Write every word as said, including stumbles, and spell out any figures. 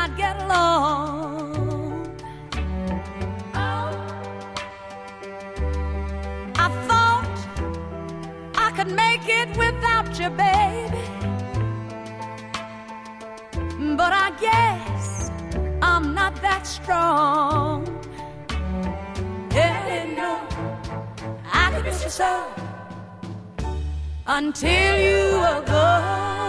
not get along. Oh, I thought I could make it without you, baby, but I guess I'm not that strong. Yeah, no, I could miss you so until you were gone.